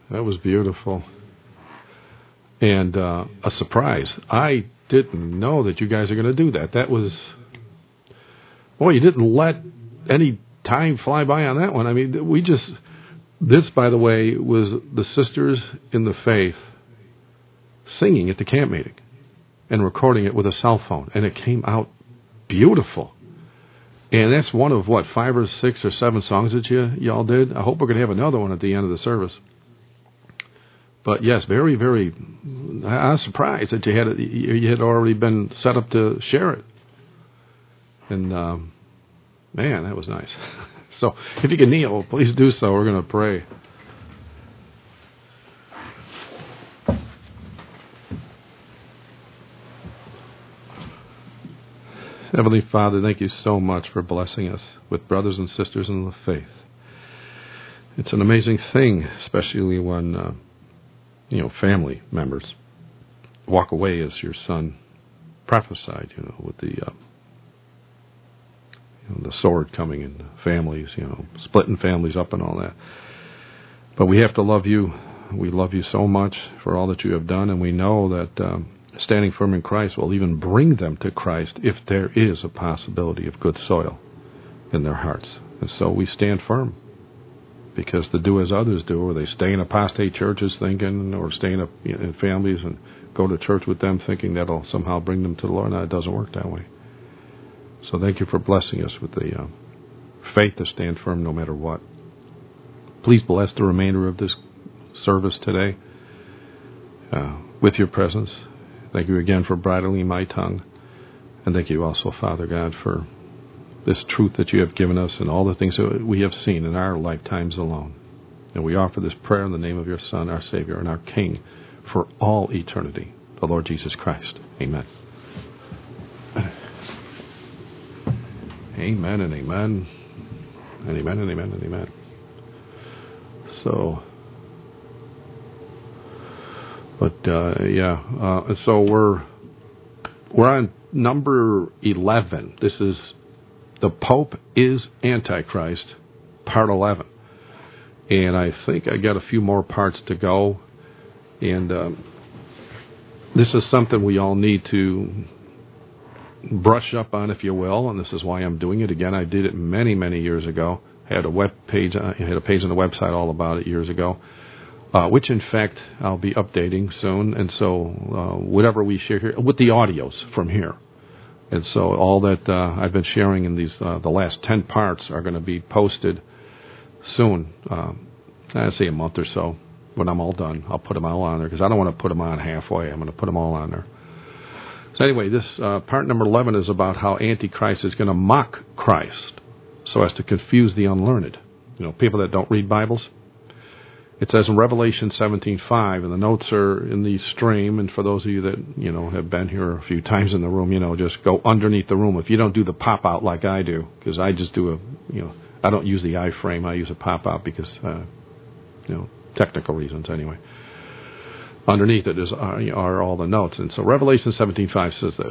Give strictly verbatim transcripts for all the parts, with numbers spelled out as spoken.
That was beautiful. And uh, a surprise. I didn't know that you guys are going to do that. That was... Boy, you didn't let any time fly by on that one. I mean, we just... This, by the way, was the sisters in the faith singing at the camp meeting and recording it with a cell phone. And it came out beautiful. And that's one of, what, five or six or seven songs that you y'all did? I hope we're going to have another one at the end of the service. But yes, very, very, I was surprised that you had you had already been set up to share it. And, um, man, that was nice. So if you can kneel, please do so. We're going to pray. Heavenly Father, thank you so much for blessing us with brothers and sisters in the faith. It's an amazing thing, especially when, uh, you know, family members walk away as your son prophesied, you know, with the, uh, you know, the sword coming in families, you know, splitting families up and all that. But we have to love you. We love you so much for all that you have done, and we know that um, standing firm in Christ will even bring them to Christ if there is a possibility of good soil in their hearts. And so we stand firm, because to do as others do, or they stay in apostate churches thinking, or stay in, a, in families and go to church with them thinking that'll somehow bring them to the Lord. No, it doesn't work that way. So thank you for blessing us with the uh, faith to stand firm no matter what. Please bless the remainder of this service today uh, with your presence. Thank you again for bridling my tongue. And thank you also, Father God, for this truth that you have given us and all the things that we have seen in our lifetimes alone. And we offer this prayer in the name of your Son, our Savior, and our King for all eternity, the Lord Jesus Christ. Amen. Amen and amen. And amen and amen and amen. So, but uh, yeah, uh, so we're we're on number eleven. This is The Pope is Antichrist, part eleven. And I think I got a few more parts to go. And um, this is something we all need to brush up on, if you will, and this is why I'm doing it again. I did it many, many years ago. I had a web page, I had a page on the website all about it years ago, uh, which in fact I'll be updating soon. And so uh, whatever we share here, with the audios from here. And so all that uh, I've been sharing in these uh, the last ten parts are going to be posted soon. Uh, I'd say a month or so. When I'm all done, I'll put them all on there, because I don't want to put them on halfway. I'm going to put them all on there. So anyway, this uh, part number eleven is about how Antichrist is going to mock Christ so as to confuse the unlearned. You know, people that don't read Bibles. It says in Revelation seventeen five, and the notes are in the stream, and for those of you that, you know, have been here a few times in the room, you know, just go underneath the room. If you don't do the pop-out like I do, because I just do a, you know, I don't use the iframe, I use a pop-out because, uh, you know, technical reasons anyway. Underneath it is are, are all the notes. And so Revelation seventeen five says this,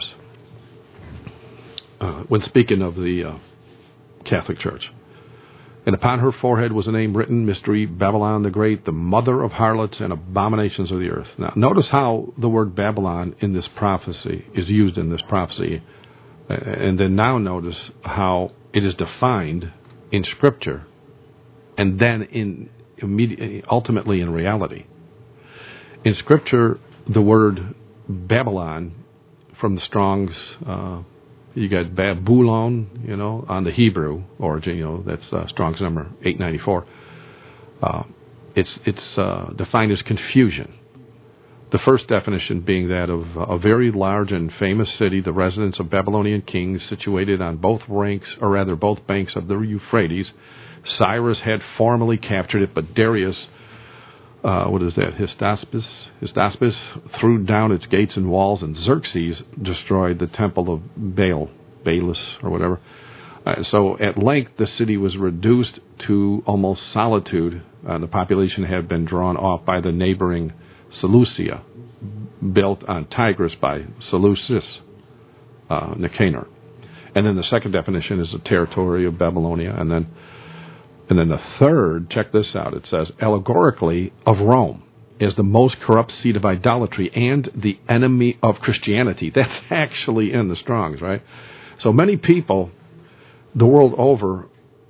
uh, when speaking of the uh, Catholic Church. And upon her forehead was a name written, Mystery, Babylon the Great, the mother of harlots and abominations of the earth. Now, notice how the word Babylon in this prophecy is used in this prophecy. And then now notice how it is defined in Scripture and then in immediately, ultimately in reality. In Scripture, the word Babylon from the Strong's, uh, you got Babylon, you know, on the Hebrew origin, you know, that's uh, Strong's number eight ninety-four. Uh, it's it's uh, defined as confusion. The first definition being that of a very large and famous city, the residence of Babylonian kings, situated on both ranks, or rather both banks of the Euphrates. Cyrus had formerly captured it, but Darius, uh, what is that, Hystaspes, Hystaspes threw down its gates and walls, and Xerxes destroyed the temple of Baal, Baalis, or whatever. Uh, so at length the city was reduced to almost solitude. Uh, the population had been drawn off by the neighboring Seleucia, built on Tigris by Seleucus, uh, Nicanor. And then the second definition is the territory of Babylonia, and then And then the third, check this out, it says, allegorically of Rome as the most corrupt seat of idolatry and the enemy of Christianity. That's actually in the Strong's, right? So many people the world over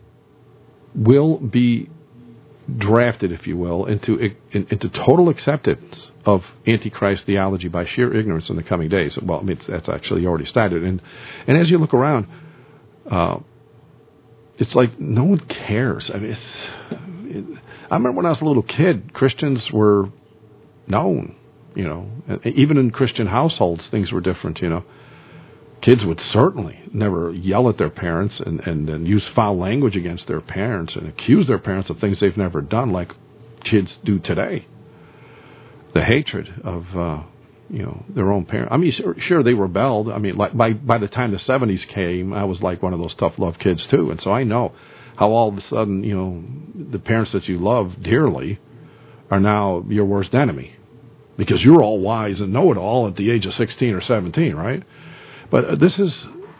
will be drafted, if you will, into into total acceptance of Antichrist theology by sheer ignorance in the coming days. Well, I mean, that's actually already started. And and as you look around, uh, it's like no one cares. I mean, it's, it, I remember when I was a little kid, Christians were known, you know. Even in Christian households, things were different, you know. Kids would certainly never yell at their parents and, and, and use foul language against their parents and accuse their parents of things they've never done like kids do today. The hatred of, uh, you know, their own parents. I mean, sure, sure, they rebelled. I mean, like by, by the time the seventies came, I was like one of those tough love kids too. And so I know how all of a sudden, you know, the parents that you love dearly are now your worst enemy because you're all wise and know it all at the age of sixteen or seventeen, right? But this is,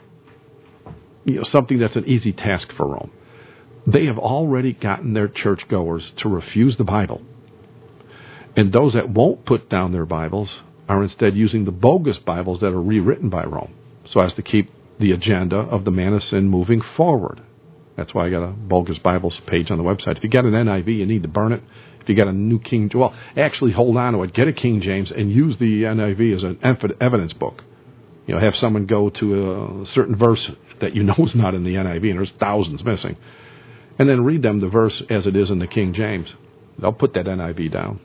you know, something that's an easy task for Rome. They have already gotten their churchgoers to refuse the Bible. And those that won't put down their Bibles are instead using the bogus Bibles that are rewritten by Rome so as to keep the agenda of the man of sin moving forward. That's why I got a bogus Bibles page on the website. If you got an N I V, you need to burn it. If you got a new King, well, actually hold on to it. Get a King James and use the N I V as an evidence book. You know, have someone go to a certain verse that you know is not in the N I V, and there's thousands missing, and then read them the verse as it is in the King James. They'll put that N I V down,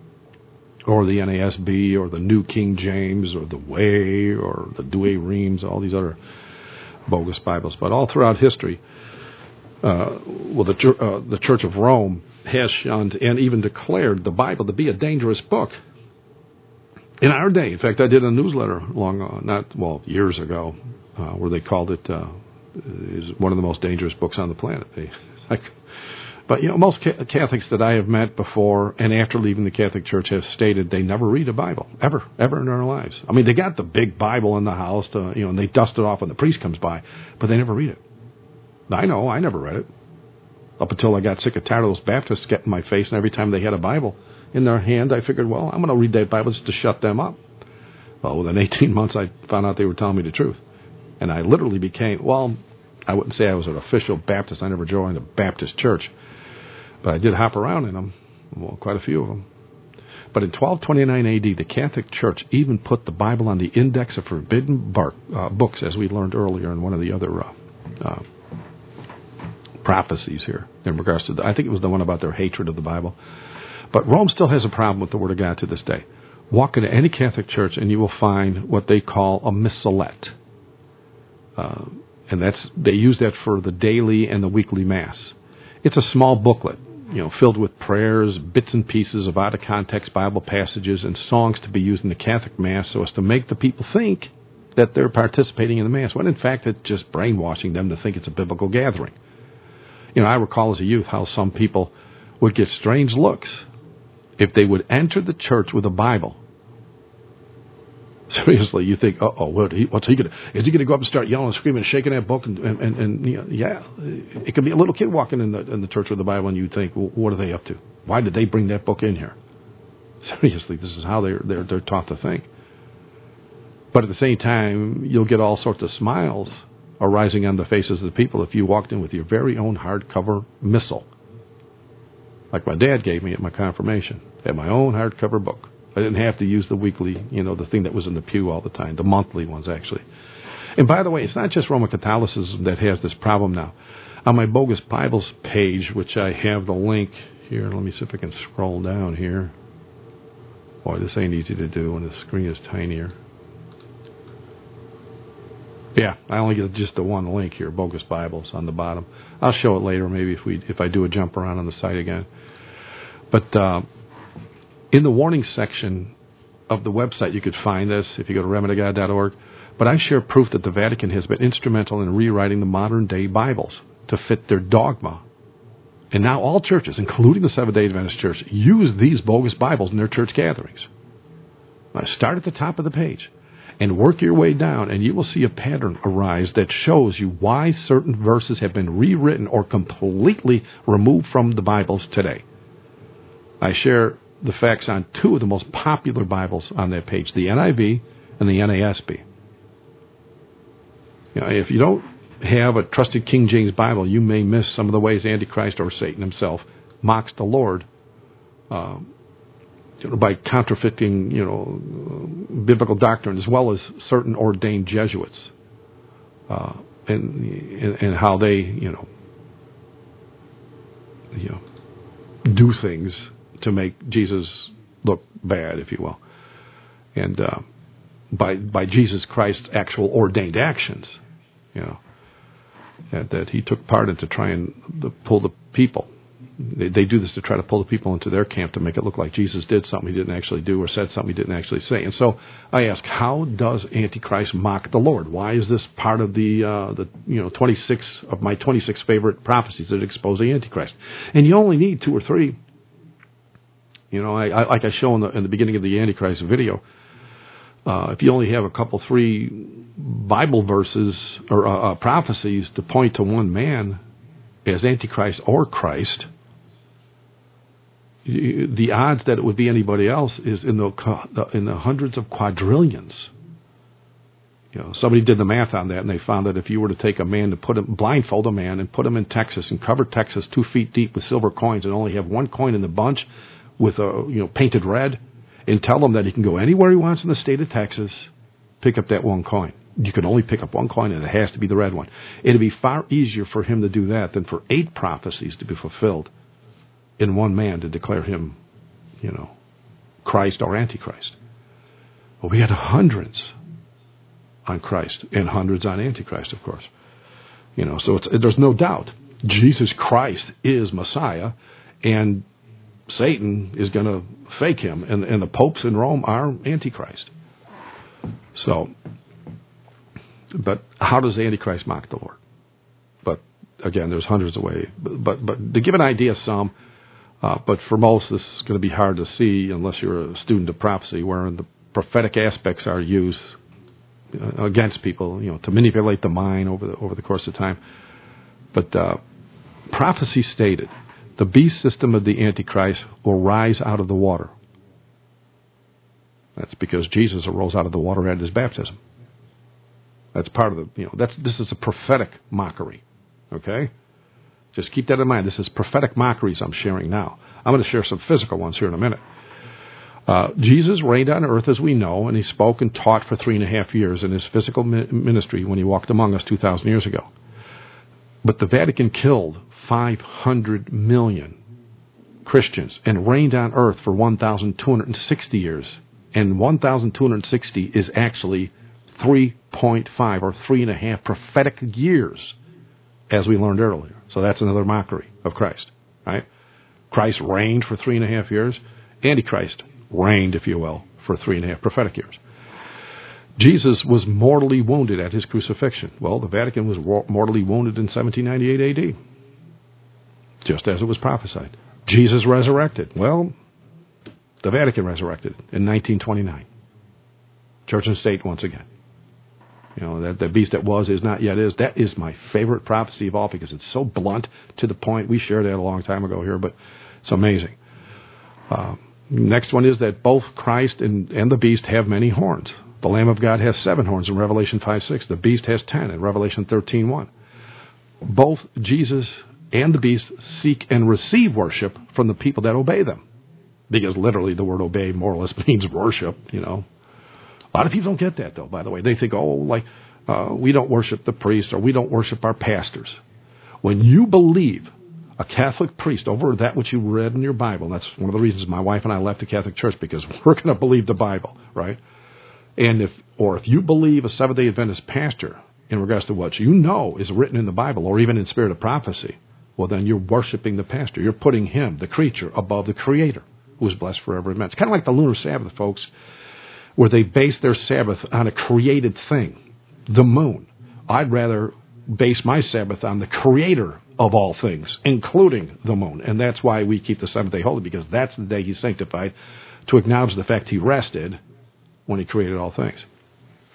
or the N A S B, or the New King James, or the Way, or the Douay Rheims, all these other bogus Bibles. But all throughout history, uh, well, the, uh, the Church of Rome has shunned and even declared the Bible to be a dangerous book. In our day, in fact, I did a newsletter long, uh, not well, years ago, uh, where they called it uh, is one of the most dangerous books on the planet. They, like, but you know, most Catholics that I have met before and after leaving the Catholic Church have stated they never read a Bible ever, ever in their lives. I mean, they got the big Bible in the house, to, you know, and they dust it off when the priest comes by, but they never read it. I know, I never read it up until I got sick and tired of those Baptists getting in my face, and every time they had a Bible in their hand, I figured, well, I'm going to read that Bible just to shut them up. Well, within eighteen months, I found out they were telling me the truth. And I literally became, well, I wouldn't say I was an official Baptist. I never joined a Baptist church. But I did hop around in them, well, quite a few of them. But in twelve twenty-nine A D, the Catholic Church even put the Bible on the index of forbidden bark, uh, books, as we learned earlier in one of the other uh, uh, prophecies here in regards to, the, I think it was the one about their hatred of the Bible. But Rome still has a problem with the Word of God to this day. Walk into any Catholic church and you will find what they call a missalette. Uh, and that's they use that for the daily and the weekly Mass. It's a small booklet, you know, filled with prayers, bits and pieces of out-of-context Bible passages, and songs to be used in the Catholic Mass so as to make the people think that they're participating in the Mass, when in fact it's just brainwashing them to think it's a biblical gathering. You know, I recall as a youth how some people would get strange looks if they would enter the church with a Bible. Seriously, you think, uh-oh, what he, what's he going to, is he going to go up and start yelling and screaming and shaking that book? And, and, and, and you know, yeah, it could be a little kid walking in the in the church with the Bible, and you think, well, what are they up to? Why did they bring that book in here? Seriously, this is how they're, they're, they're taught to think. But at the same time, you'll get all sorts of smiles arising on the faces of the people if you walked in with your very own hardcover missal. Like my dad gave me at my confirmation. I had my own hardcover book. I didn't have to use the weekly, you know, the thing that was in the pew all the time, the monthly ones, actually. And by the way, it's not just Roman Catholicism that has this problem now. On my Bogus Bibles page, which I have the link here, let me see if I can scroll down here. Boy, this ain't easy to do when the screen is tinier. Yeah, I only get just the one link here, Bogus Bibles, on the bottom. I'll show it later, maybe if we if I do a jump around on the site again. But uh, in the warning section of the website, you could find this if you go to remedy god dot org. But I share proof that the Vatican has been instrumental in rewriting the modern-day Bibles to fit their dogma. And now all churches, including the Seventh-day Adventist Church, use these bogus Bibles in their church gatherings. Now, start at the top of the page. and work your way down, and you will see a pattern arise that shows you why certain verses have been rewritten or completely removed from the Bibles today. I share the facts on two of the most popular Bibles on that page, the N I V and the N A S B. You know, if you don't have a trusted King James Bible, you may miss some of the ways Antichrist or Satan himself mocks the Lord uh, you know, by counterfeiting, you know, biblical doctrine, as well as certain ordained Jesuits, uh, and and how they, you know, you know, do things to make Jesus look bad, if you will, and uh, by by Jesus Christ's actual ordained actions, you know, that, that he took part in to try and the, pull the people. They, they do this to try to pull the people into their camp to make it look like Jesus did something he didn't actually do or said something he didn't actually say. And so I ask, how does Antichrist mock the Lord? Why is this part of the uh, the you know twenty-six of my twenty-six favorite prophecies that expose the Antichrist? And you only need two or three. You know, I, I, like I show in the, in the beginning of the Antichrist video, uh, if you only have a couple, three Bible verses or uh, uh, prophecies to point to one man as Antichrist or Christ, you, the odds that it would be anybody else is in the in the hundreds of quadrillions. You know, somebody did the math on that, and they found that if you were to take a man to put him, blindfold a man and put him in Texas and cover Texas two feet deep with silver coins and only have one coin in the bunch with a you know painted red, and tell him that he can go anywhere he wants in the state of Texas, pick up that one coin. You can only pick up one coin, and it has to be the red one. It'd be far easier for him to do that than for eight prophecies to be fulfilled in one man to declare him, you know, Christ or Antichrist. Well, we had hundreds on Christ and hundreds on Antichrist, of course. You know, so it's, there's no doubt Jesus Christ is Messiah, and Satan is going to fake him, and, and the popes in Rome are Antichrist. So, but how does the Antichrist mock the Lord? But again, there's hundreds of ways. But, but, but to give an idea, some, uh, but for most, this is going to be hard to see unless you're a student of prophecy, wherein the prophetic aspects are used uh, against people, you know, to manipulate the mind over the, over the course of time. But uh, prophecy stated, the beast system of the Antichrist will rise out of the water. That's because Jesus arose out of the water at his baptism. That's part of the, you know, that's this is a prophetic mockery. Okay? Just keep that in mind. This is prophetic mockeries I'm sharing now. I'm going to share some physical ones here in a minute. Uh, Jesus reigned on earth as we know, and he spoke and taught for three and a half years in his physical ministry when he walked among us two thousand years ago. But the Vatican killed five hundred million Christians and reigned on earth for one thousand two hundred sixty years. And one thousand two hundred sixty is actually three point five or three and a half prophetic years, as we learned earlier. So that's another mockery of Christ, right? Christ reigned for three and a half years. Antichrist reigned, if you will, for three and a half prophetic years. Jesus was mortally wounded at his crucifixion. Well, the Vatican was mortally wounded in seventeen ninety-eight A D, just as it was prophesied. Jesus resurrected. Well, the Vatican resurrected in nineteen twenty-nine. Church and state once again. You know, that the beast that was, is not, yet is. That is my favorite prophecy of all because it's so blunt, to the point. We shared that a long time ago here, but it's amazing. Uh, next one is that both Christ and, and the beast have many horns. The Lamb of God has seven horns in Revelation five six. The beast has ten in Revelation thirteen one. Both Jesus and the beast seek and receive worship from the people that obey them. Because literally the word obey more or less means worship, you know. A lot of people don't get that, though, by the way. They think, oh, like, uh, we don't worship the priest or we don't worship our pastors. When you believe a Catholic priest over that which you read in your Bible, and that's one of the reasons my wife and I left the Catholic Church, because we're going to believe the Bible, right? And if, or if you believe a Seventh-day Adventist pastor in regards to what you know is written in the Bible, or even in spirit of prophecy, well, then you're worshiping the pastor. You're putting him, the creature, above the Creator, who is blessed forever and amen. It's kind of like the lunar Sabbath, folks, where they base their Sabbath on a created thing, the moon. I'd rather base my Sabbath on the Creator of all things, including the moon. And that's why we keep the seventh day holy, because that's the day he sanctified to acknowledge the fact he rested when he created all things.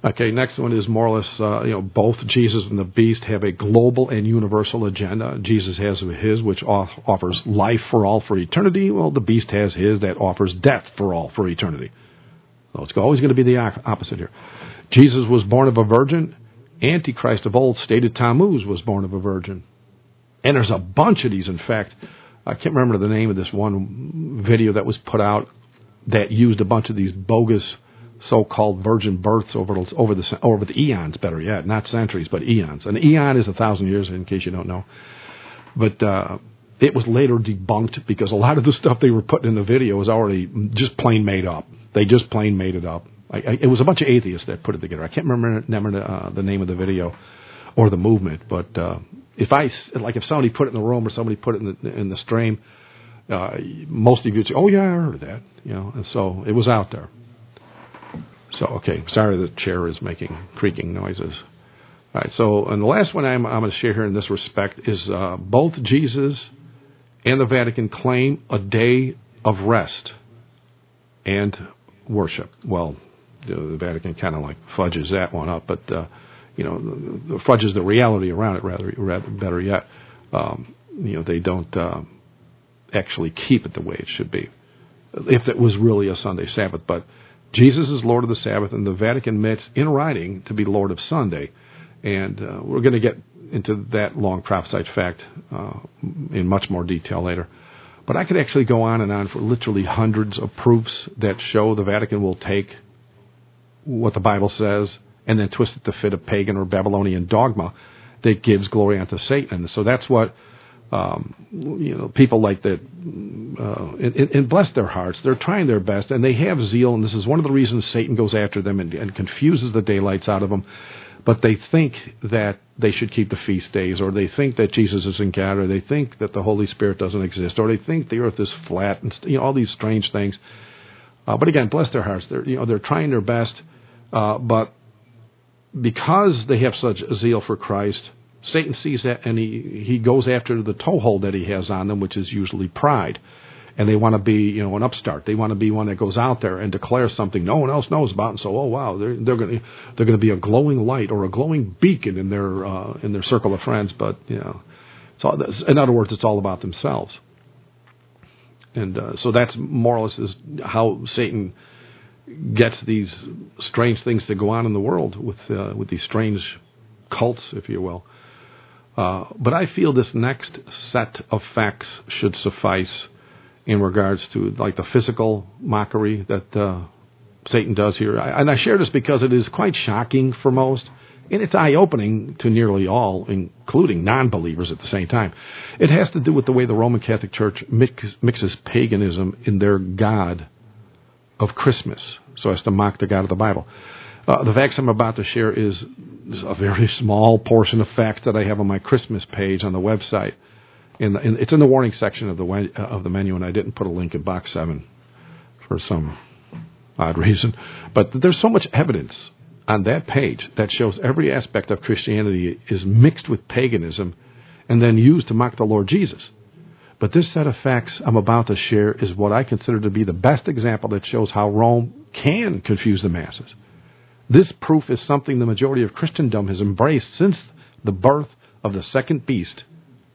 Okay, next one is more or less, uh, you know, both Jesus and the beast have a global and universal agenda. Jesus has his, which off- offers life for all for eternity. Well, the beast has his that offers death for all for eternity. So it's always going to be the opposite here. Jesus was born of a virgin. Antichrist of old, stated Tammuz, was born of a virgin. And there's a bunch of these. In fact, I can't remember the name of this one video that was put out that used a bunch of these bogus so-called virgin births over over the over the eons. Better yet, not centuries, but eons. An eon is a thousand years, in case you don't know. But uh, it was later debunked because a lot of the stuff they were putting in the video was already just plain made up. They just plain made it up. I, I, it was a bunch of atheists that put it together. I can't remember, remember the, uh, the name of the video or the movement, but uh, if I like if somebody put it in the room or somebody put it in the, in the stream, uh, most of you would say, "Oh yeah, I heard of that," you know. And so it was out there. So okay, sorry the chair is making creaking noises. All right, so and the last one I'm, I'm going to share here in this respect is uh, both Jesus and the Vatican claim a day of rest and worship. Well, the, the Vatican kind of like fudges that one up, but uh, you know, the, the fudges the reality around it rather, rather better yet. Um, you know, they don't uh, actually keep it the way it should be, if it was really a Sunday Sabbath. But Jesus is Lord of the Sabbath, and the Vatican admits in writing to be Lord of Sunday. And uh, we're going to get into that long prophesied fact uh, in much more detail later. But I could actually go on and on for literally hundreds of proofs that show the Vatican will take what the Bible says and then twist it to fit a pagan or Babylonian dogma that gives glory unto Satan. And so that's what um, you know people like that, uh, and, and bless their hearts. They're trying their best, and they have zeal, and this is one of the reasons Satan goes after them and, and confuses the daylights out of them. But they think that they should keep the feast days, or they think that Jesus isn't God, or they think that the Holy Spirit doesn't exist, or they think the earth is flat, and you know all these strange things. Uh, but again, bless their hearts. They're you know they're trying their best, uh, but because they have such a zeal for Christ, Satan sees that and he he goes after the toehold that he has on them, which is usually pride. And they want to be, you know, an upstart. They want to be one that goes out there and declares something no one else knows about, and so, oh wow, they're they're going to they're going to be a glowing light or a glowing beacon in their uh, in their circle of friends. But you know, it's all, in other words, it's all about themselves. And uh, so that's more or less is how Satan gets these strange things to go on in the world with uh, with these strange cults, if you will. Uh, but I feel this next set of facts should suffice in regards to like the physical mockery that uh, Satan does here. I, and I share this because it is quite shocking for most, and it's eye-opening to nearly all, including non-believers at the same time. It has to do with the way the Roman Catholic Church mix, mixes paganism in their God of Christmas, so as to mock the God of the Bible. Uh, the facts I'm about to share is, is a very small portion of facts that I have on my Christmas page on the website. In the, in, it's in the warning section of the uh, of the menu, and I didn't put a link in box seven for some odd reason. But there's so much evidence on that page that shows every aspect of Christianity is mixed with paganism and then used to mock the Lord Jesus. But this set of facts I'm about to share is what I consider to be the best example that shows how Rome can confuse the masses. This proof is something the majority of Christendom has embraced since the birth of the second beast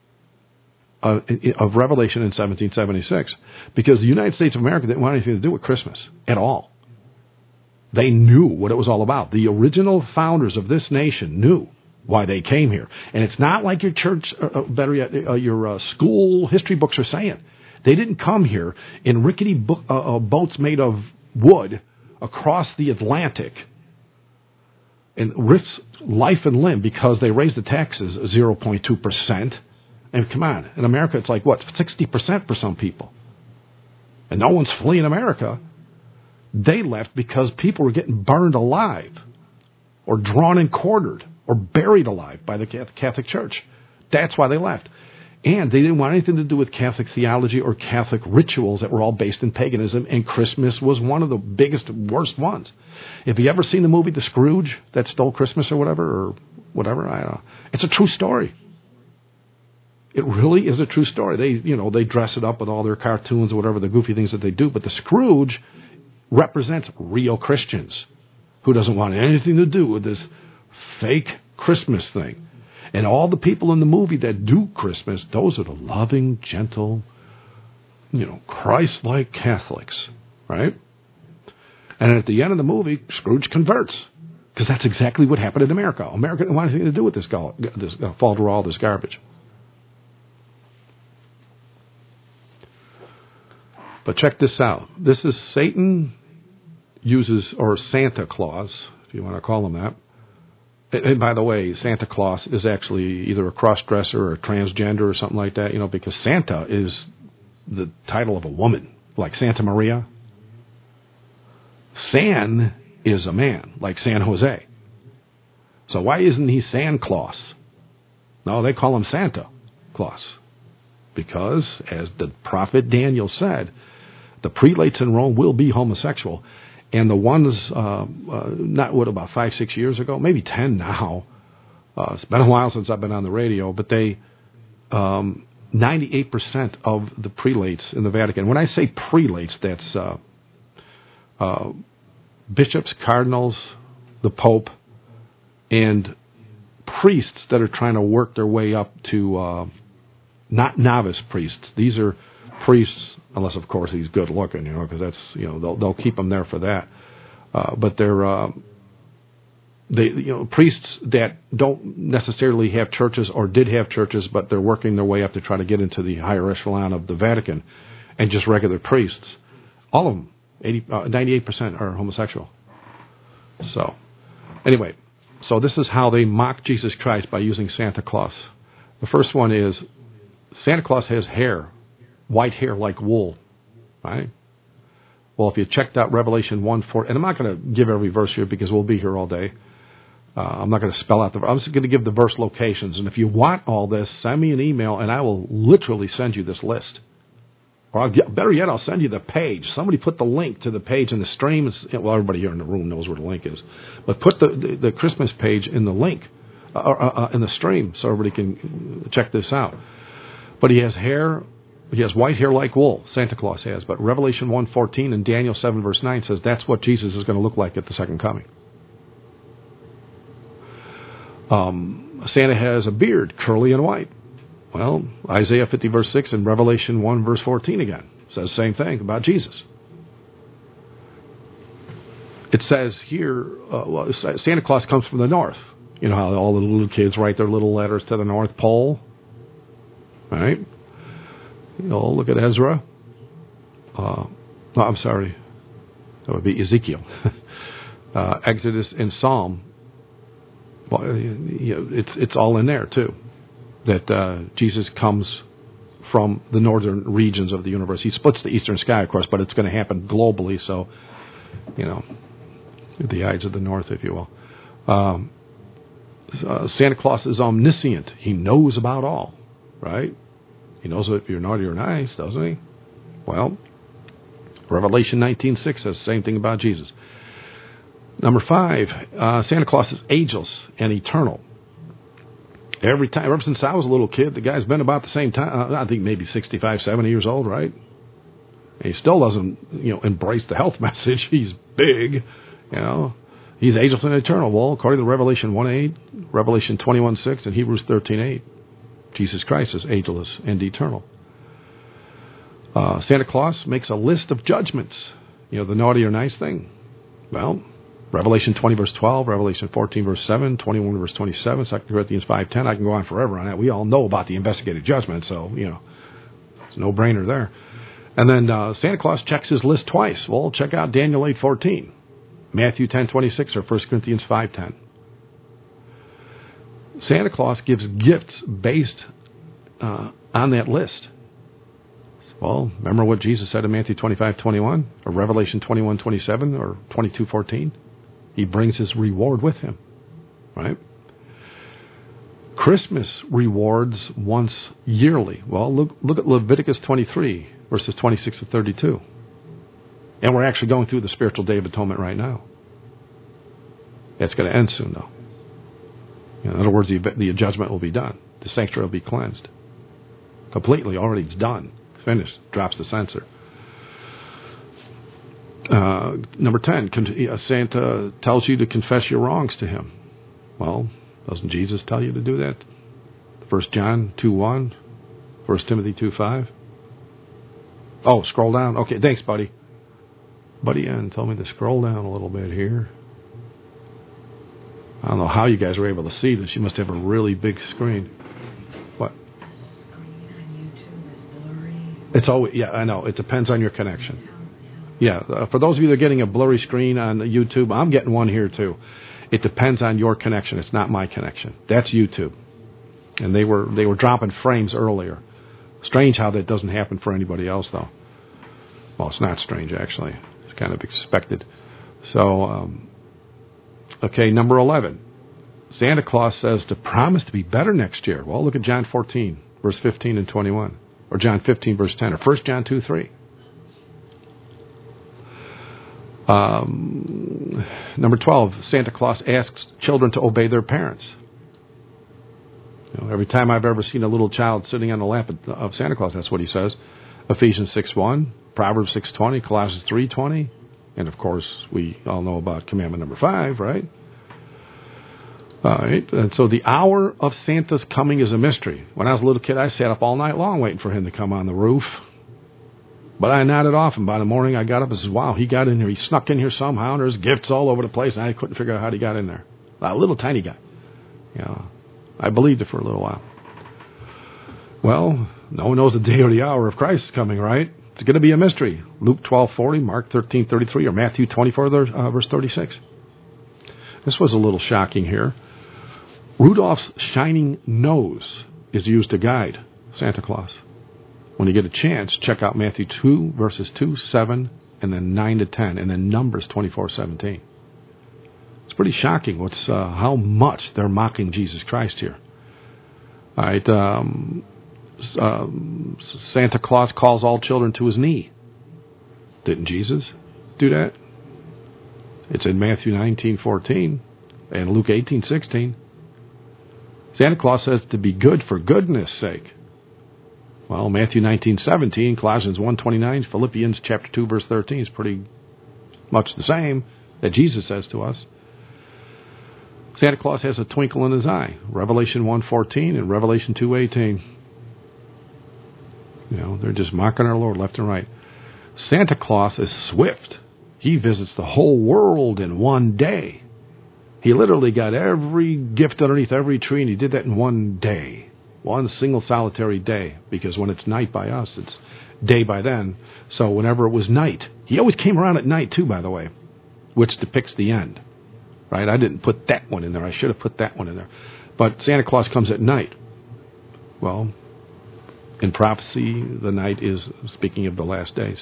of, of Revelation in seventeen seventy-six, because the United States of America didn't want anything to do with Christmas at all. They knew what it was all about. The original founders of this nation knew why they came here. And it's not like your church, uh, better yet, uh, your uh, school history books are saying. They didn't come here in rickety book, uh, uh, boats made of wood across the Atlantic and risk life and limb because they raised the taxes zero point two percent. And come on, in America it's like, what, sixty percent for some people. And no one's fleeing America. They left because people were getting burned alive or drawn and quartered or buried alive by the Catholic Church. That's why they left. And they didn't want anything to do with Catholic theology or Catholic rituals that were all based in paganism, and Christmas was one of the biggest, worst ones. Have you ever seen the movie The Scrooge that stole Christmas or whatever, or whatever? I don't know. It's a true story. It really is a true story. They, you know, they dress it up with all their cartoons or whatever, the goofy things that they do, but the Scrooge represents real Christians who doesn't want anything to do with this fake Christmas thing. And all the people in the movie that do Christmas, those are the loving, gentle, you know, Christ-like Catholics, right? And at the end of the movie, Scrooge converts, because that's exactly what happened in America. America didn't want anything to do with this, go- this uh, falderall, this garbage. But check this out. This is Satan uses, or Santa Claus, if you want to call him that. And, and by the way, Santa Claus is actually either a cross-dresser or a transgender or something like that, you know, because Santa is the title of a woman, like Santa Maria. San is a man, like San Jose. So why isn't he San Claus? No, they call him Santa Claus. Because, as the prophet Daniel said, the prelates in Rome will be homosexual. And the ones, uh, uh, not what, about five, six years ago, maybe ten now, uh, it's been a while since I've been on the radio, but they, um, ninety-eight percent of the prelates in the Vatican, when I say prelates, that's uh, uh, bishops, cardinals, the Pope, and priests that are trying to work their way up to, uh, not novice priests. These are priests, unless of course he's good looking, you know, because that's, you know, they'll they'll keep him there for that. Uh, but they're uh, they you know priests that don't necessarily have churches or did have churches, but they're working their way up to try to get into the higher echelon of the Vatican, and just regular priests. All of them, eighty, uh, ninety-eight percent are homosexual. So, anyway, so this is how they mock Jesus Christ by using Santa Claus. The first one is Santa Claus has hair, white hair like wool, right? Well, if you checked out Revelation one four, and I'm not going to give every verse here because we'll be here all day. Uh, I'm not going to spell out the. I'm just going to give the verse locations, and if you want all this, send me an email, and I will literally send you this list. Or I'll get, better yet, I'll send you the page. Somebody put the link to the page in the stream. Well, everybody here in the room knows where the link is, but put the the, the Christmas page in the link, uh, uh, in the stream, so everybody can check this out. But he has hair. He has white hair like wool. Santa Claus has. But Revelation one fourteen and Daniel seven verse nine says that's what Jesus is going to look like at the second coming. Um, Santa has a beard, curly and white. Well, Isaiah fifty verse six and Revelation one verse fourteen again says the same thing about Jesus. It says here, uh, well, Santa Claus comes from the north. You know how all the little kids write their little letters to the North Pole? Right? You know, look at Ezra. Uh, no, I'm sorry. That would be Ezekiel. uh, Exodus and Psalm. Well, you know, it's it's all in there too. That uh, Jesus comes from the northern regions of the universe. He splits the eastern sky, of course, but it's going to happen globally. So, you know, the eyes of the north, if you will. Um, uh, Santa Claus is omniscient. He knows about all, right? He knows if you're naughty or nice, doesn't he? Well, Revelation nineteen six says the same thing about Jesus. Number five, uh, Santa Claus is ageless and eternal. Every time, ever since I was a little kid, the guy's been about the same time. I think maybe sixty-five, seventy years old, right? And he still doesn't, you know, embrace the health message. He's big, you know. He's ageless and eternal. Well, according to Revelation one eight, Revelation twenty-one six, and Hebrews thirteen eight. Jesus Christ is ageless and eternal. Uh, Santa Claus makes a list of judgments. You know, the naughty or nice thing. Well, Revelation twenty verse twelve, Revelation fourteen verse seven, twenty-one verse twenty-seven, Second Corinthians five ten. I can go on forever on that. We all know about the investigated judgment, so, you know, it's a no-brainer there. And then uh, Santa Claus checks his list twice. Well, check out Daniel eight fourteen, Matthew ten twenty-six, or First Corinthians five ten. Santa Claus gives gifts based uh, on that list. Well, remember what Jesus said in Matthew twenty-five twenty-one, or Revelation twenty-one twenty-seven, or twenty-two fourteen? He brings his reward with him, right? Christmas rewards once yearly. Well, look look at Leviticus twenty-three, verses twenty-six to thirty-two. And we're actually going through the spiritual Day of Atonement right now. It's going to end soon, though. In other words, the, the judgment will be done. The sanctuary will be cleansed. Completely, already it's done. Finished. Drops the censer. Uh, number ten, Santa tells you to confess your wrongs to him. Well, doesn't Jesus tell you to do that? First John two one, First Timothy two five. Oh, scroll down. Okay, thanks, buddy. Buddy N told me to scroll down a little bit here. I don't know how you guys were able to see this. You must have a really big screen. What? It's always, yeah, I know. It depends on your connection. Yeah, uh, for those of you that are getting a blurry screen on YouTube, I'm getting one here too. It depends on your connection. It's not my connection. That's YouTube. And they were they were dropping frames earlier. Strange how that doesn't happen for anybody else, though. Well, it's not strange, actually. It's kind of expected. So, um, okay, number eleven. Santa Claus says to promise to be better next year. Well, look at John fourteen, verse fifteen and twenty-one. Or John fifteen, verse ten. Or First John two three. Um, number twelve, Santa Claus asks children to obey their parents. You know, every time I've ever seen a little child sitting on the lap of Santa Claus, that's what he says. Ephesians six one, Proverbs six twenty, Colossians three twenty, and of course we all know about commandment number five, right? All right, and so the hour of Santa's coming is a mystery. When I was a little kid, I sat up all night long waiting for him to come on the roof. But I nodded off, and by the morning I got up and said, wow, he got in here. He snuck in here somehow, and there's gifts all over the place, and I couldn't figure out how he got in there. A little tiny guy. You know, I believed it for a little while. Well, no one knows the day or the hour of Christ is coming, right? It's going to be a mystery. Luke twelve forty, Mark thirteen thirty-three, or Matthew twenty-four, uh, verse thirty-six. This was a little shocking here. Rudolph's shining nose is used to guide Santa Claus. When you get a chance, check out Matthew two, verses two, seven, and then nine to ten, and then Numbers twenty-four seventeen. It's pretty shocking what's uh, how much they're mocking Jesus Christ here. All right, um, um, Santa Claus calls all children to his knee. Didn't Jesus do that? It's in Matthew nineteen fourteen and Luke eighteen sixteen. Santa Claus says to be good for goodness' sake. Well, Matthew nineteen seventeen, Colossians one twenty-nine, Philippians chapter two, verse thirteen is pretty much the same that Jesus says to us. Santa Claus has a twinkle in his eye. Revelation one fourteen and Revelation two eighteen. You know, they're just mocking our Lord left and right. Santa Claus is swift. He visits the whole world in one day. He literally got every gift underneath every tree, and he did that in one day. One single solitary day, because when it's night by us, it's day by them. So whenever it was night, he always came around at night too, by the way, which depicts the end. Right? I didn't put that one in there. I should have put that one in there. But Santa Claus comes at night. Well, in prophecy, the night is speaking of the last days.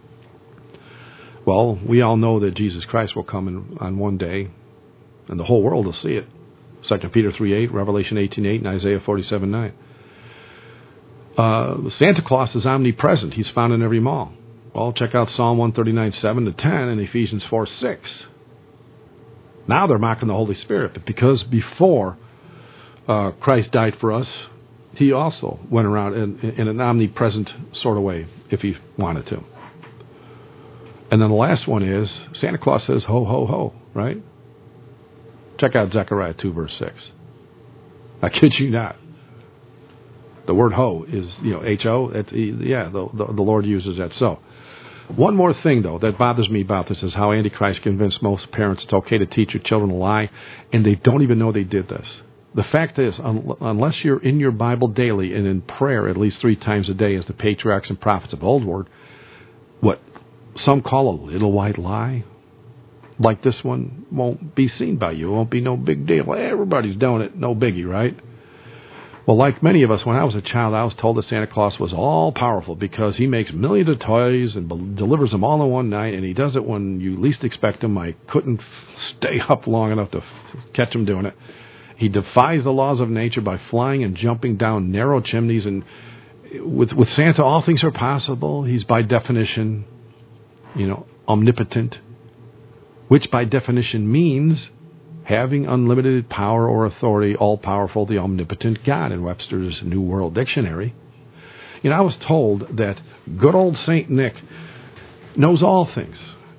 Well, we all know that Jesus Christ will come in, on one day, and the whole world will see it. Second Peter three eight, Revelation eighteen eight, and Isaiah forty-seven nine. Uh, Santa Claus is omnipresent. He's found in every mall. Well, check out Psalm one thirty-nine seven to ten and Ephesians four six. Now they're mocking the Holy Spirit, but because before uh, Christ died for us, he also went around in, in an omnipresent sort of way, if he wanted to. And then the last one is, Santa Claus says, ho, ho, ho, right? Check out Zechariah two, verse six. I kid you not. The word ho is, you know, H O. It's, yeah, the, the, the Lord uses that. So, one more thing, though, that bothers me about this is how Antichrist convinced most parents it's okay to teach your children a lie, and they don't even know they did this. The fact is, un- unless you're in your Bible daily and in prayer at least three times a day as the patriarchs and prophets of old word, what some call a little white lie, like this one, won't be seen by you. It won't be no big deal. Everybody's doing it. No biggie, right? Well, like many of us, when I was a child, I was told that Santa Claus was all-powerful because he makes millions of toys and be- delivers them all in one night, and he does it when you least expect him. I couldn't f- stay up long enough to f- catch him doing it. He defies the laws of nature by flying and jumping down narrow chimneys, and with, with Santa, all things are possible. He's, by definition, you know, omnipotent, which by definition means having unlimited power or authority, all-powerful, the omnipotent God in Webster's New World Dictionary. You know, I was told that good old Saint Nick knows all things,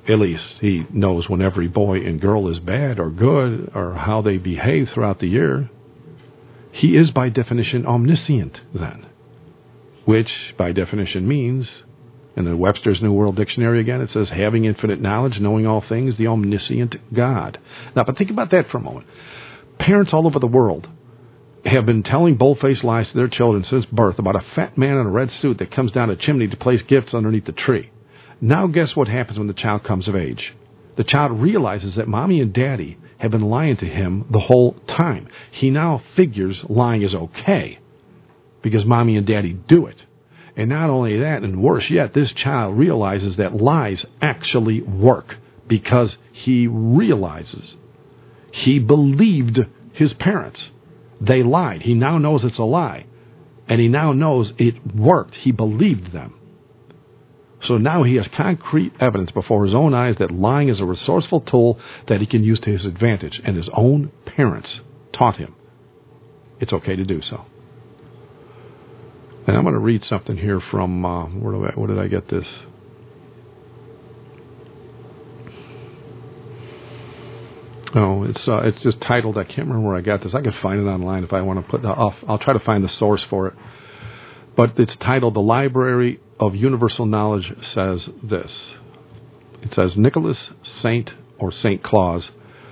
at least he knows when every boy and girl is bad or good or how they behave throughout the year. He is by definition omniscient then, which by definition means, in the Webster's New World Dictionary again, it says having infinite knowledge, knowing all things, the omniscient God. Now, but think about that for a moment. Parents all over the world have been telling bold-faced lies to their children since birth about a fat man in a red suit that comes down a chimney to place gifts underneath the tree. Now guess what happens when the child comes of age? The child realizes that mommy and daddy have been lying to him the whole time. He now figures lying is okay because mommy and daddy do it. And not only that, and worse yet, this child realizes that lies actually work because he realizes he believed his parents. They lied. He now knows it's a lie. And he now knows it worked. He believed them. So now he has concrete evidence before his own eyes that lying is a resourceful tool that he can use to his advantage. And his own parents taught him it's okay to do so. And I'm going to read something here from, uh, where, do I, where did I get this? Oh, it's uh, it's just titled, I can't remember where I got this. I can find it online if I want to put, I'll, I'll try to find the source for it. But it's titled, The Library of Universal Knowledge says this. It says, Nicholas Saint, or Saint Claus,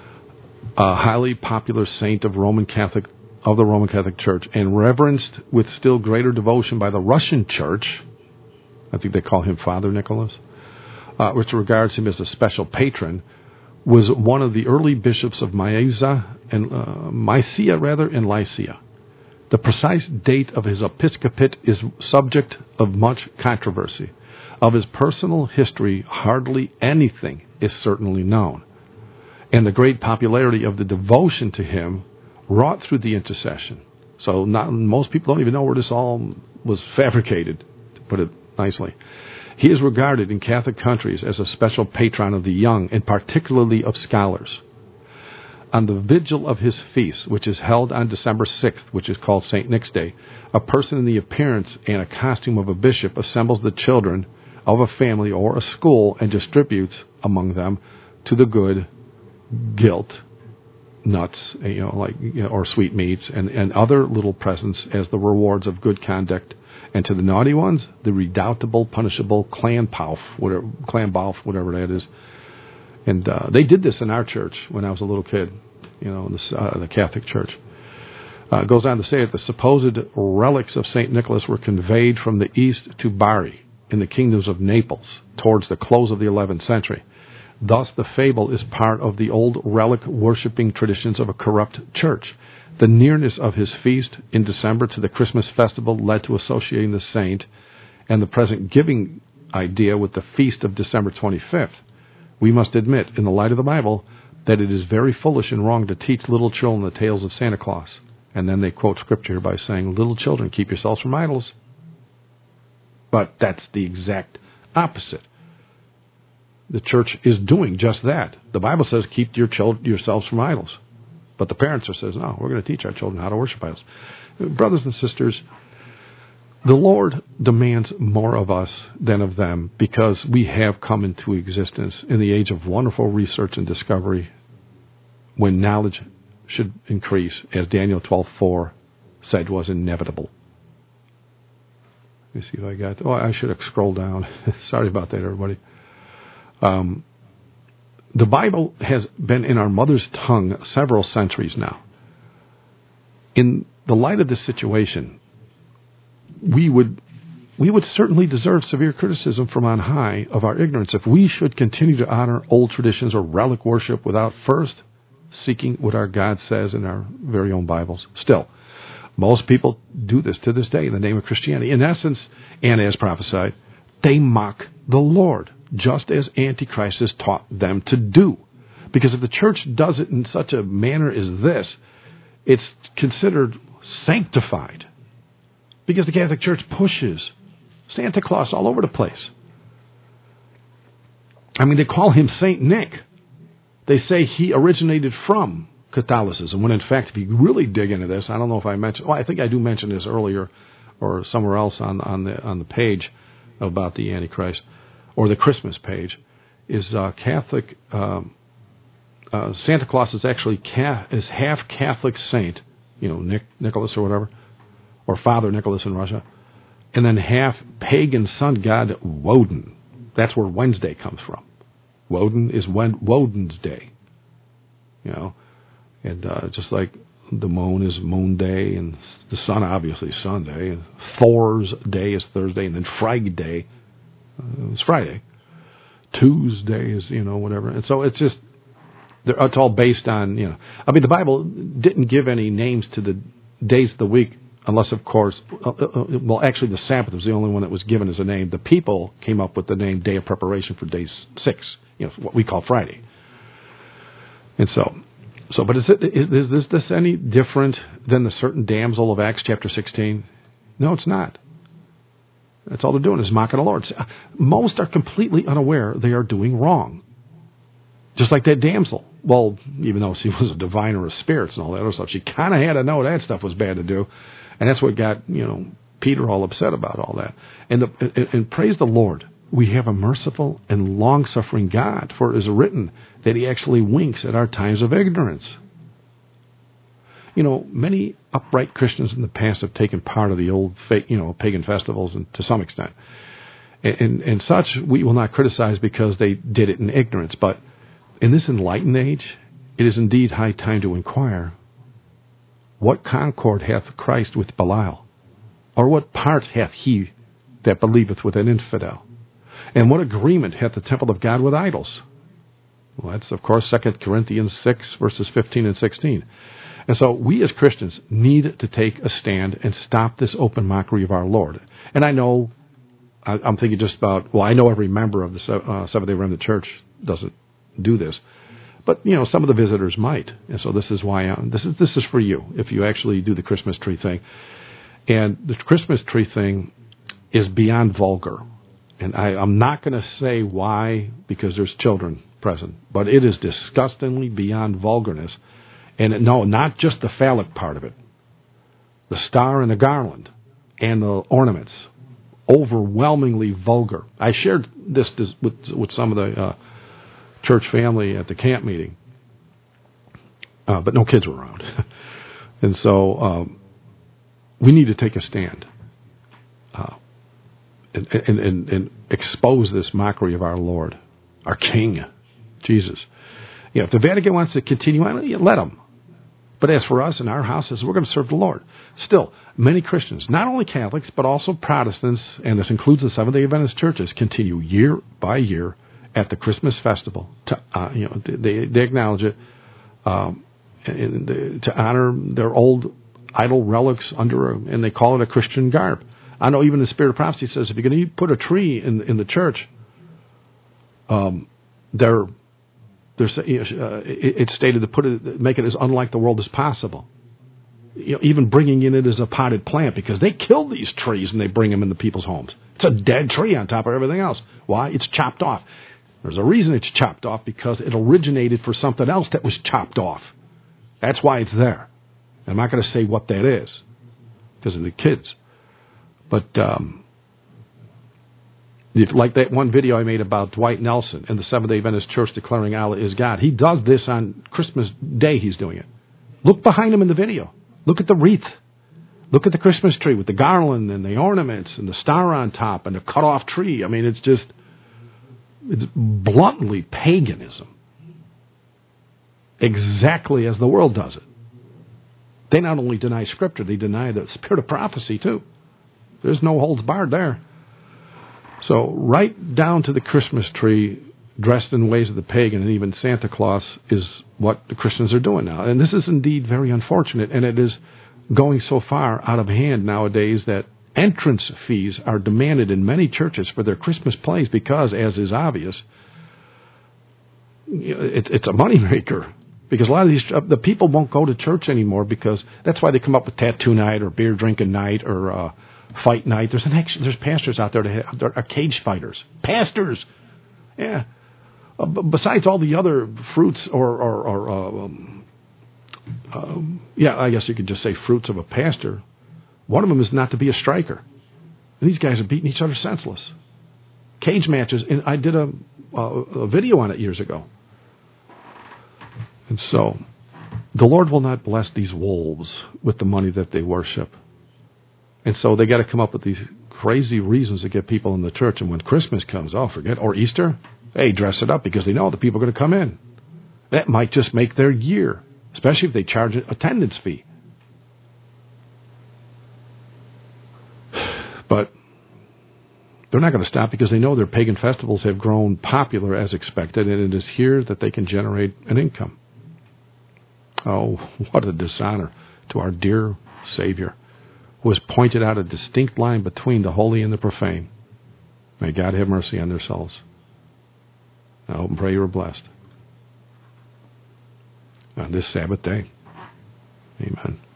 a highly popular saint of Roman Catholic of the Roman Catholic Church, and reverenced with still greater devotion by the Russian Church, I think they call him Father Nicholas, uh, which regards him as a special patron, was one of the early bishops of Mysia and uh, Mysia rather and Lycia. The precise date of his episcopate is subject of much controversy. Of his personal history, hardly anything is certainly known, and the great popularity of the devotion to him wrought through the intercession. So not, most people don't even know where this all was fabricated, to put it nicely. He is regarded in Catholic countries as a special patron of the young, and particularly of scholars. On the vigil of his feast, which is held on December sixth, which is called Saint Nick's Day, a person in the appearance and a costume of a bishop assembles the children of a family or a school and distributes among them to the good guilt, nuts, you know, like you know, or sweetmeats, and, and other little presents as the rewards of good conduct, and to the naughty ones, the redoubtable, punishable clan pauf, whatever, clan bauf, whatever that is. And uh, they did this in our church when I was a little kid, you know, in the, uh, the Catholic Church. Uh, it goes on to say that the supposed relics of Saint Nicholas were conveyed from the east to Bari in the kingdoms of Naples towards the close of the eleventh century. Thus, the fable is part of the old relic-worshipping traditions of a corrupt church. The nearness of his feast in December to the Christmas festival led to associating the saint and the present giving idea with the feast of December twenty-fifth. We must admit, in the light of the Bible, that it is very foolish and wrong to teach little children the tales of Santa Claus. And then they quote Scripture by saying, little children, keep yourselves from idols. But that's the exact opposite. The church is doing just that. The Bible says, keep your children, yourselves from idols. But the parents are says, no, we're going to teach our children how to worship idols. Brothers and sisters, the Lord demands more of us than of them because we have come into existence in the age of wonderful research and discovery when knowledge should increase, as Daniel twelve four said was inevitable. Let me see if I got... Oh, I should have scrolled down. Sorry about that, everybody. Um, the Bible has been in our mother's tongue several centuries now. In the light of this situation, we would we would certainly deserve severe criticism from on high of our ignorance if we should continue to honor old traditions or relic worship without first seeking what our God says in our very own Bibles. Still, most people do this to this day in the name of Christianity. In essence, and as prophesied, they mock the Lord, just as Antichrist has taught them to do. Because if the church does it in such a manner as this, it's considered sanctified. Because the Catholic Church pushes Santa Claus all over the place. I mean, they call him Saint Nick. They say he originated from Catholicism, when in fact, if you really dig into this, I don't know if I mentioned, well, I think I do mention this earlier or somewhere else on, on the on the page about the Antichrist, or the Christmas page, is uh, Catholic. Um, uh, Santa Claus is actually ca- is half Catholic saint, you know, Nick Nicholas or whatever, or Father Nicholas in Russia, and then half pagan sun god Woden. That's where Wednesday comes from. Woden is Wen- Woden's day, you know, and uh, just like the moon is Moon Day, and the sun obviously is Sunday, and Thor's day is Thursday, and then Friday uh, is Friday. Tuesday is, you know, whatever. And so it's just, it's all based on, you know, I mean, the Bible didn't give any names to the days of the week, unless, of course, uh, uh, well, actually the Sabbath was the only one that was given as a name. The people came up with the name Day of Preparation for day six, you know, what we call Friday. And so, so, but is, it, is, is this, this any different than the certain damsel of Acts chapter sixteen? No, it's not. That's all they're doing is mocking the Lord. Most are completely unaware they are doing wrong. Just like that damsel. Well, even though she was a diviner of spirits and all that other stuff, she kind of had to know that stuff was bad to do. And that's what got, you know, Peter all upset about all that. And, the, and, and praise the Lord, we have a merciful and long-suffering God, for it is written that he actually winks at our times of ignorance. You know, many upright Christians in the past have taken part of the old, you know, pagan festivals, and to some extent, and, and, and such we will not criticize because they did it in ignorance. But in this enlightened age, it is indeed high time to inquire: what concord hath Christ with Belial, or what part hath he that believeth with an infidel, and what agreement hath the temple of God with idols? Well, that's of course Second Corinthians six verses fifteen and sixteen. And so we as Christians need to take a stand and stop this open mockery of our Lord. And I know, I'm thinking just about, well, I know every member of the uh, Seventh-day Remnant Church doesn't do this. But, you know, some of the visitors might. And so this is why, I'm, this is this is for you, if you actually do the Christmas tree thing. And the Christmas tree thing is beyond vulgar. And I, I'm not going to say why, because there's children present. But it is disgustingly beyond vulgarness. And no, not just the phallic part of it. The star and the garland and the ornaments. Overwhelmingly vulgar. I shared this with, with some of the uh, church family at the camp meeting. Uh, but no kids were around. And so um, we need to take a stand. Uh, and, and, and, and expose this mockery of our Lord. Our King. Jesus. You know, if the Vatican wants to continue on, let them. But as for us in our houses, we're going to serve the Lord. Still, many Christians, not only Catholics, but also Protestants, and this includes the Seventh-day Adventist churches, continue year by year at the Christmas festival to, uh, you know, they, they acknowledge it, um, and they, to honor their old idol relics under, a, and they call it a Christian garb. I know even the Spirit of Prophecy says if you're going to put a tree in in the church, um, they're There's, uh, it's stated to put it, make it as unlike the world as possible. You know, even bringing in it as a potted plant, because they kill these trees and they bring them into people's homes. It's a dead tree on top of everything else. Why? It's chopped off. There's a reason it's chopped off, because it originated for something else that was chopped off. That's why it's there. I'm not going to say what that is, because of the kids. But um, like that one video I made about Dwight Nelson and the Seventh-day Adventist Church declaring Allah is God. He does this on Christmas Day. He's doing it. Look behind him in the video. Look at the wreath. Look at the Christmas tree with the garland and the ornaments and the star on top and the cut-off tree. I mean, it's just it's bluntly paganism. Exactly as the world does it. They not only deny Scripture, they deny the spirit of prophecy, too. There's no holds barred there. So right down to the Christmas tree, dressed in ways of the pagan, and even Santa Claus is what the Christians are doing now. And this is indeed very unfortunate, and it is going so far out of hand nowadays that entrance fees are demanded in many churches for their Christmas plays because, as is obvious, it's a moneymaker. Because a lot of these, the people won't go to church anymore because that's why they come up with tattoo night or beer drinking night or uh, fight night. There's an ex- there's pastors out there that have, are cage fighters. Pastors, yeah. Uh, b- besides all the other fruits or, or, or uh, um, um, yeah, I guess you could just say fruits of a pastor. One of them is not to be a striker. And these guys are beating each other senseless. Cage matches. And I did a a, a video on it years ago. And so, the Lord will not bless these wolves with the money that they worship. And so they got to come up with these crazy reasons to get people in the church. And when Christmas comes, oh, forget, or Easter, hey, dress it up because they know the people are going to come in. That might just make their year, especially if they charge an attendance fee. But they're not going to stop because they know their pagan festivals have grown popular as expected, and it is here that they can generate an income. Oh, what a dishonor to our dear Savior, who has pointed out a distinct line between the holy and the profane. May God have mercy on their souls. I hope and pray you are blessed on this Sabbath day. Amen.